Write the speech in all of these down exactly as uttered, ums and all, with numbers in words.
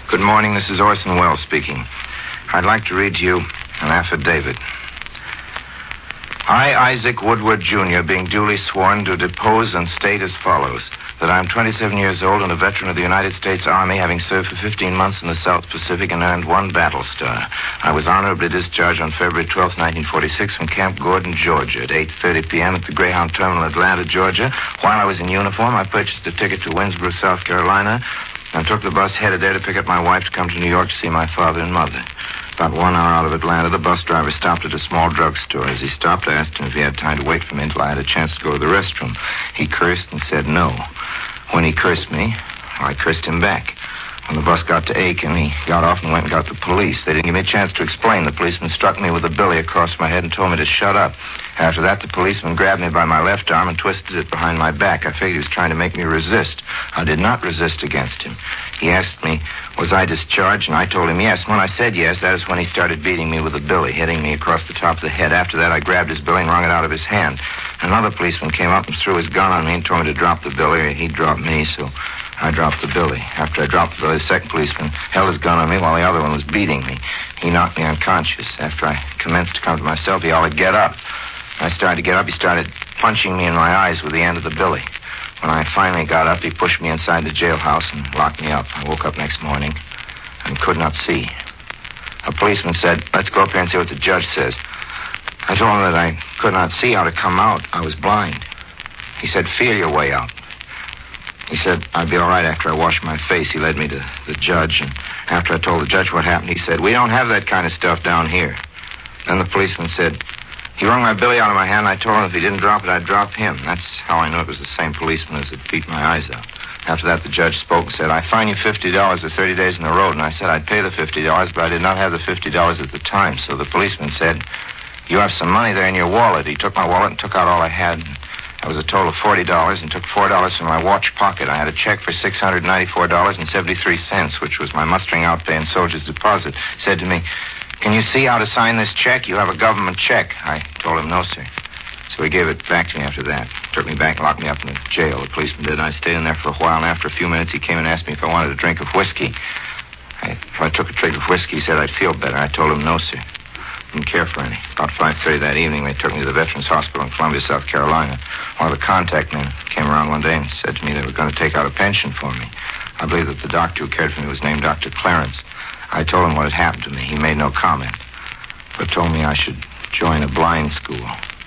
Good morning. This is Orson Welles speaking. I'd like to read to you an affidavit. I, Isaac Woodward, Junior, being duly sworn, do depose and state as follows. That I am twenty-seven years old and a veteran of the United States Army, having served for fifteen months in the South Pacific and earned one battle star. I was honorably discharged on February twelfth, nineteen forty-six from Camp Gordon, Georgia, at eight thirty p.m. at the Greyhound Terminal, Atlanta, Georgia. While I was in uniform, I purchased a ticket to Winnsboro, South Carolina, and took the bus headed there to pick up my wife to come to New York to see my father and mother. About one hour out of Atlanta, the bus driver stopped at a small drugstore. As he stopped, I asked him if he had time to wait for me until I had a chance to go to the restroom. He cursed and said no. When he cursed me, I cursed him back. When the bus got to Aiken, he got off and went and got the police. They didn't give me a chance to explain. The policeman struck me with a billy across my head and told me to shut up. After that, the policeman grabbed me by my left arm and twisted it behind my back. I figured he was trying to make me resist. I did not resist against him. He asked me, was I discharged? And I told him yes. When I said yes, that is when he started beating me with a billy, hitting me across the top of the head. After that, I grabbed his billy and wrung it out of his hand. Another policeman came up and threw his gun on me and told me to drop the billy. He dropped me, so I dropped the billy. After I dropped the billy, the second policeman held his gun on me while the other one was beating me. He knocked me unconscious. After I commenced to come to myself, he hollered, get up. When I started to get up, he started punching me in my eyes with the end of the billy. When I finally got up, he pushed me inside the jailhouse and locked me up. I woke up next morning and could not see. A policeman said, let's go up here and see what the judge says. I told him that I could not see how to come out. I was blind. He said, feel your way out. He said, I'd be all right after I washed my face. He led me to the judge, and after I told the judge what happened, he said, we don't have that kind of stuff down here. Then the policeman said, he wrung my billy out of my hand, and I told him if he didn't drop it, I'd drop him. That's how I knew it was the same policeman as had beat my eyes out. After that, the judge spoke and said, I fine you fifty dollars for thirty days in the road. And I said I'd pay the fifty dollars, but I did not have the fifty dollars at the time. So the policeman said, you have some money there in your wallet. He took my wallet and took out all I had. That was a total of forty dollars, and took four dollars from my watch pocket. I had a check for six hundred ninety-four dollars and seventy-three cents, which was my mustering out pay and soldier's deposit. He said to me, can you see how to sign this check? You have a government check. I told him no, sir. So he gave it back to me after that. Took me back and locked me up in the jail. The policeman did. I stayed in there for a while, and after a few minutes, he came and asked me if I wanted a drink of whiskey. I, if I took a drink of whiskey, he said I'd feel better. I told him no, sir. Didn't care for any. About five thirty that evening, they took me to the Veterans Hospital in Columbia, South Carolina. One of the contact men came around one day and said to me they were going to take out a pension for me. I believe that the doctor who cared for me was named Doctor Clarence. I told him what had happened to me. He made no comment, but told me I should join a blind school.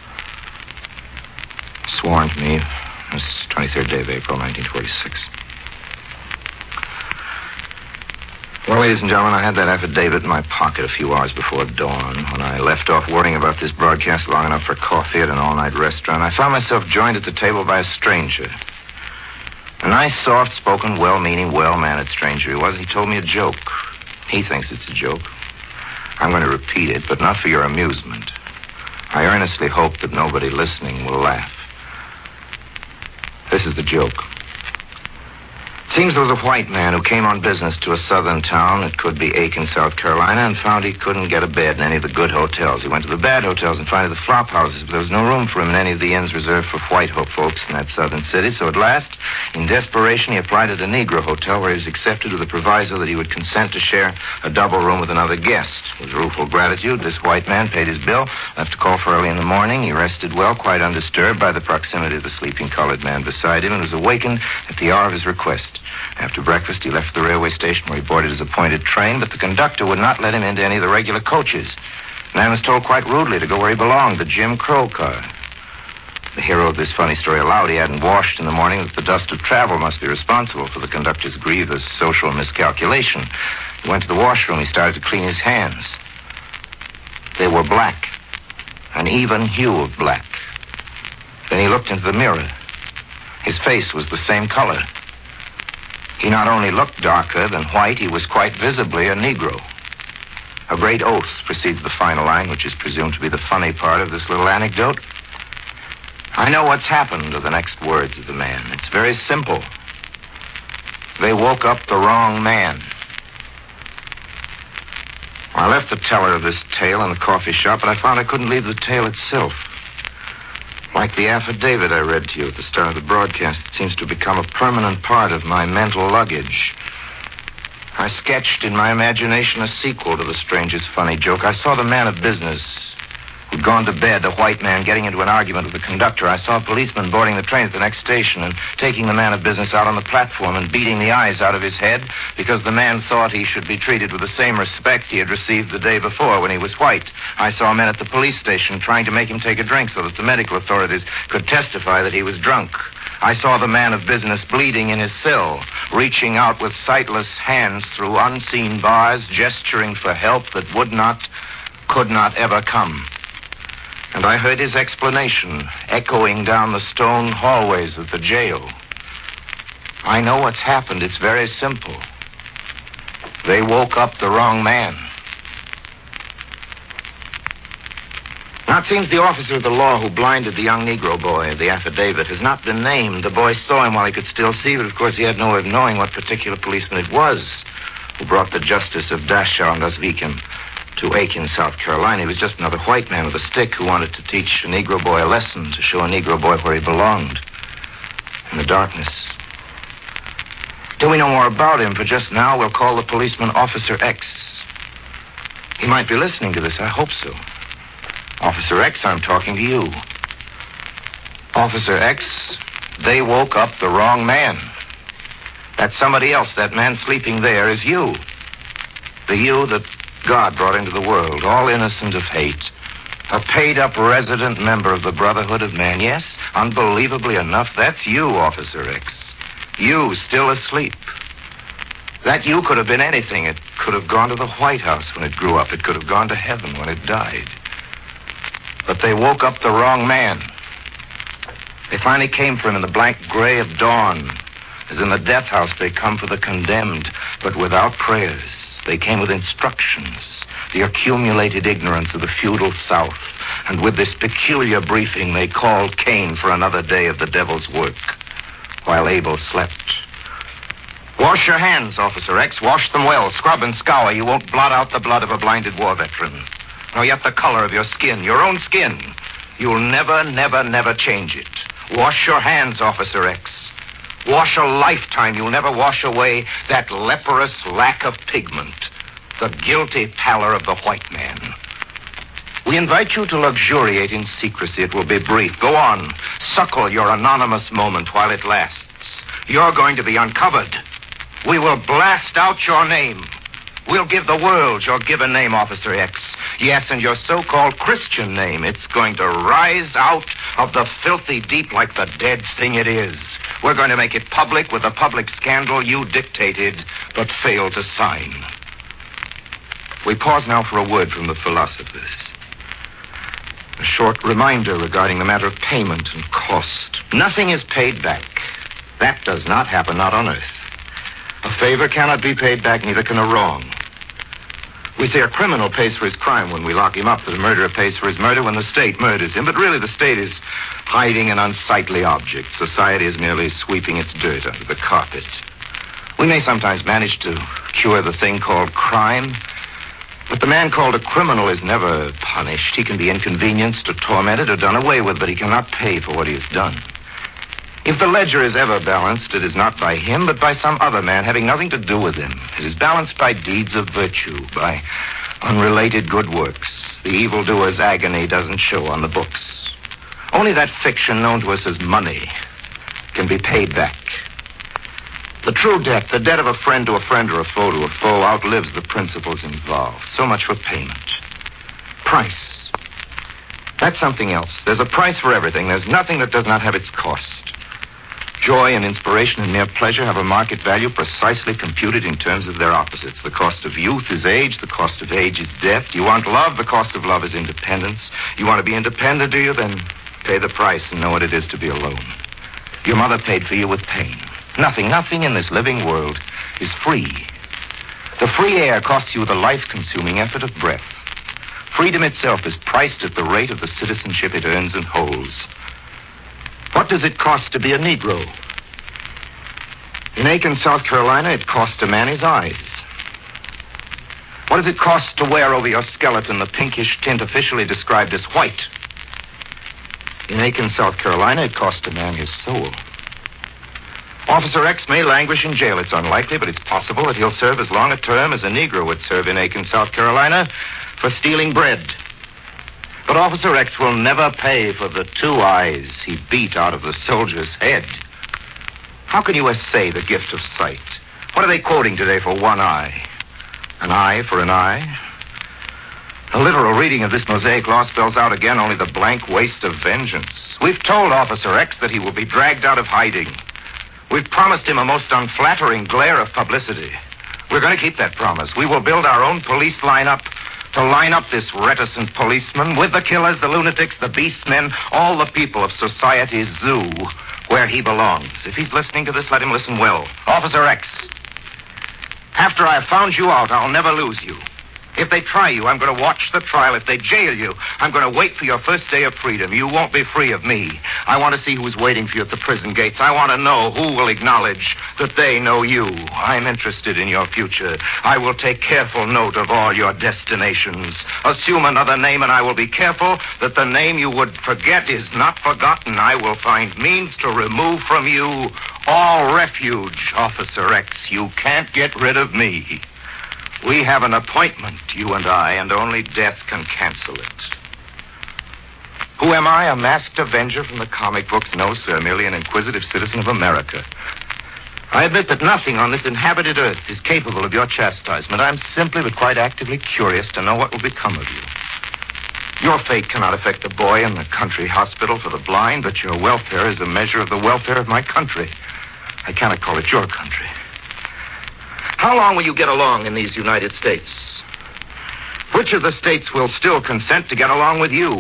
Sworn to me, this twenty-third day of April, nineteen forty-six. Well, ladies and gentlemen, I had that affidavit in my pocket a few hours before dawn. When I left off worrying about this broadcast long enough for coffee at an all-night restaurant, I found myself joined at the table by a stranger. A nice, soft-spoken, well-meaning, well-mannered stranger he was. He told me a joke. He thinks it's a joke. I'm going to repeat it, but not for your amusement. I earnestly hope that nobody listening will laugh. This is the joke. Seems there was a white man who came on business to a southern town. It could be Aiken, South Carolina, and found he couldn't get a bed in any of the good hotels. He went to the bad hotels and found the flop houses, but there was no room for him in any of the inns reserved for white folks in that southern city. So at last, in desperation, he applied at a Negro hotel where he was accepted with the proviso that he would consent to share a double room with another guest. With rueful gratitude, this white man paid his bill, left to call for early in the morning. He rested well, quite undisturbed by the proximity of the sleeping colored man beside him, and was awakened at the hour of his request. After breakfast, he left the railway station where he boarded his appointed train, but the conductor would not let him into any of the regular coaches. The man was told quite rudely to go where he belonged, the Jim Crow car. The hero of this funny story allowed he hadn't washed in the morning, that the dust of travel must be responsible for the conductor's grievous social miscalculation. He went to the washroom. He started to clean his hands. They were black, an even hue of black. Then he looked into the mirror. His face was the same color. He not only looked darker than white, he was quite visibly a Negro. A great oath precedes the final line, which is presumed to be the funny part of this little anecdote. I know what's happened to the next words of the man. It's very simple. They woke up the wrong man. I left the teller of this tale in the coffee shop, but I found I couldn't leave the tale itself. Like the affidavit I read to you at the start of the broadcast, it seems to have become a permanent part of my mental luggage. I sketched in my imagination a sequel to the stranger's funny joke. I saw the man of business who'd gone to bed, the white man, getting into an argument with the conductor. I saw a policeman boarding the train at the next station and taking the man of business out on the platform and beating the eyes out of his head because the man thought he should be treated with the same respect he had received the day before when he was white. I saw men at the police station trying to make him take a drink so that the medical authorities could testify that he was drunk. I saw the man of business bleeding in his cell, reaching out with sightless hands through unseen bars, gesturing for help that would not, could not ever come. And I heard his explanation echoing down the stone hallways of the jail. I know what's happened. It's very simple. They woke up the wrong man. Now, it seems the officer of the law who blinded the young Negro boy of the affidavit has not been named. The boy saw him while he could still see, but of course he had no way of knowing what particular policeman it was who brought the justice of Dachau and Oswiecim to Aiken, South Carolina. He was just another white man with a stick who wanted to teach a Negro boy a lesson, to show a Negro boy where he belonged, in the darkness. Till we know more about him, for just now we'll call the policeman Officer X. He might be listening to this. I hope so. Officer X, I'm talking to you. Officer X, they woke up the wrong man. That's somebody else. That man sleeping there is you. The you that God brought into the world, all innocent of hate. A paid-up resident member of the Brotherhood of Man. Yes, unbelievably enough, that's you, Officer X. You, still asleep. That you could have been anything. It could have gone to the White House when it grew up. It could have gone to heaven when it died. But they woke up the wrong man. They finally came for him in the blank gray of dawn. As in the death house, they come for the condemned, but without prayers. They came with instructions, the accumulated ignorance of the feudal South. And with this peculiar briefing, they called Cain for another day of the devil's work, while Abel slept. Wash your hands, Officer X. Wash them well. Scrub and scour. You won't blot out the blood of a blinded war veteran. Nor yet the color of your skin, your own skin. You'll never, never, never change it. Wash your hands, Officer X. Wash a lifetime. You'll never wash away that leprous lack of pigment, the guilty pallor of the white man. We invite you to luxuriate in secrecy. It will be brief. Go on. Suckle your anonymous moment while it lasts. You're going to be uncovered. We will blast out your name. We'll give the world your given name, Officer X. Yes, and your so-called Christian name. It's going to rise out of the filthy deep like the dead thing it is. We're going to make it public with the public scandal you dictated but failed to sign. We pause now for a word from the philosophers. A short reminder regarding the matter of payment and cost. Nothing is paid back. That does not happen, not on earth. A favor cannot be paid back, neither can a wrong. We say a criminal pays for his crime when we lock him up, that a murderer pays for his murder when the state murders him. But really, the state is hiding an unsightly object. Society is merely sweeping its dirt under the carpet. We may sometimes manage to cure the thing called crime, but the man called a criminal is never punished. He can be inconvenienced or tormented or done away with, but he cannot pay for what he has done. If the ledger is ever balanced, it is not by him, but by some other man having nothing to do with him. It is balanced by deeds of virtue, by unrelated good works. The evildoer's agony doesn't show on the books. Only that fiction known to us as money can be paid back. The true debt, the debt of a friend to a friend or a foe to a foe, outlives the principles involved. So much for payment. Price. That's something else. There's a price for everything. There's nothing that does not have its cost. Joy and inspiration and mere pleasure have a market value precisely computed in terms of their opposites. The cost of youth is age. The cost of age is death. You want love. The cost of love is independence. You want to be independent, do you? Then pay the price and know what it is to be alone. Your mother paid for you with pain. Nothing, nothing in this living world is free. The free air costs you the life-consuming effort of breath. Freedom itself is priced at the rate of the citizenship it earns and holds. What does it cost to be a Negro? In Aiken, South Carolina, it cost a man his eyes. What does it cost to wear over your skeleton the pinkish tint officially described as white? In Aiken, South Carolina, it cost a man his soul. Officer X may languish in jail. It's unlikely, but it's possible that he'll serve as long a term as a Negro would serve in Aiken, South Carolina, for stealing bread. But Officer X will never pay for the two eyes he beat out of the soldier's head. How can you essay the gift of sight? What are they quoting today for one eye? An eye for an eye? A literal reading of this Mosaic law spells out again only the blank waste of vengeance. We've told Officer X that he will be dragged out of hiding. We've promised him a most unflattering glare of publicity. We're going to keep that promise. We will build our own police lineup to line up this reticent policeman with the killers, the lunatics, the beastmen, all the people of society's zoo where he belongs. If he's listening to this, let him listen well. Officer X, after I've found you out, I'll never lose you. If they try you, I'm going to watch the trial. If they jail you, I'm going to wait for your first day of freedom. You won't be free of me. I want to see who's waiting for you at the prison gates. I want to know who will acknowledge that they know you. I'm interested in your future. I will take careful note of all your destinations. Assume another name, and I will be careful that the name you would forget is not forgotten. I will find means to remove from you all refuge, Officer X. You can't get rid of me. We have an appointment, you and I, and only death can cancel it. Who am I? A masked avenger from the comic books? No, sir, merely an inquisitive citizen of America. I admit that nothing on this inhabited earth is capable of your chastisement. I'm simply but quite actively curious to know what will become of you. Your fate cannot affect the boy in the country hospital for the blind, but your welfare is a measure of the welfare of my country. I cannot call it your country. How long will you get along in these United States? Which of the states will still consent to get along with you?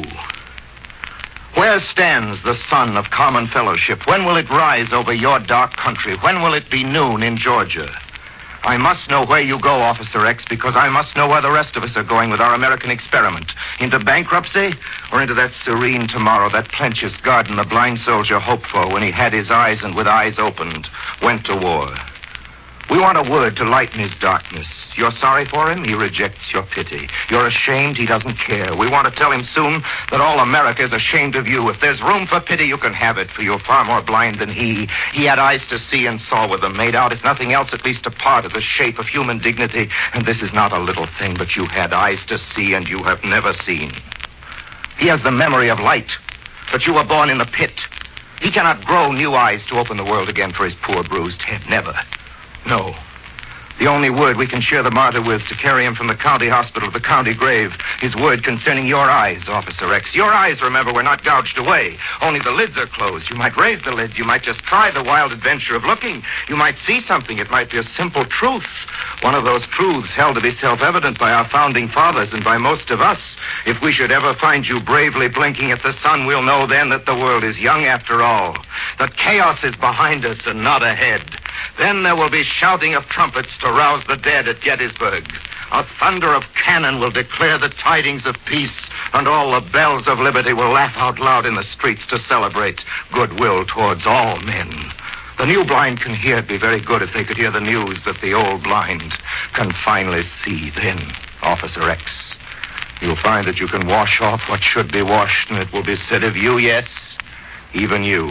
Where stands the sun of common fellowship? When will it rise over your dark country? When will it be noon in Georgia? I must know where you go, Officer X, because I must know where the rest of us are going with our American experiment. Into bankruptcy or into that serene tomorrow, that plenteous garden the blind soldier hoped for when he had his eyes and with eyes opened went to war. We want a word to lighten his darkness. You're sorry for him? He rejects your pity. You're ashamed? He doesn't care. We want to tell him soon that all America is ashamed of you. If there's room for pity, you can have it, for you're far more blind than he. He had eyes to see and saw with them, made out, if nothing else, at least a part of the shape of human dignity. And this is not a little thing, but you had eyes to see and you have never seen. He has the memory of light, but you were born in the pit. He cannot grow new eyes to open the world again for his poor bruised head. Never. No. The only word we can share the martyr with to carry him from the county hospital to the county grave is word concerning your eyes, Officer X. Your eyes, remember, were not gouged away. Only the lids are closed. You might raise the lids. You might just try the wild adventure of looking. You might see something. It might be a simple truth. One of those truths held to be self-evident by our founding fathers and by most of us. If we should ever find you bravely blinking at the sun, we'll know then that the world is young after all. That chaos is behind us and not ahead. Then there will be shouting of trumpets to rouse the dead at Gettysburg. A thunder of cannon will declare the tidings of peace, and all the bells of liberty will laugh out loud in the streets to celebrate goodwill towards all men. The new blind can hear. It'd be very good if they could hear the news that the old blind can finally see. Then, Officer X, you'll find that you can wash off what should be washed, and it will be said of you, yes, even you,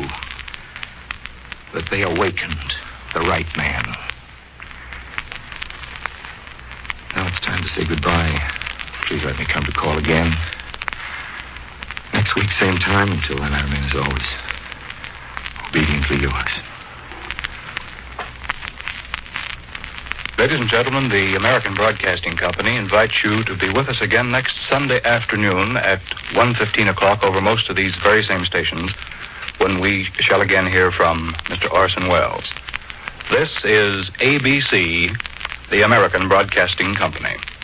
that they awakened the right man. Now it's time to say goodbye. Please let me come to call again. Next week, same time. Until then, I remain as always obediently yours. Ladies and gentlemen, the American Broadcasting Company invites you to be with us again next Sunday afternoon at one fifteen o'clock over most of these very same stations, when we shall again hear from Mister Orson Welles. This is A B C, the American Broadcasting Company.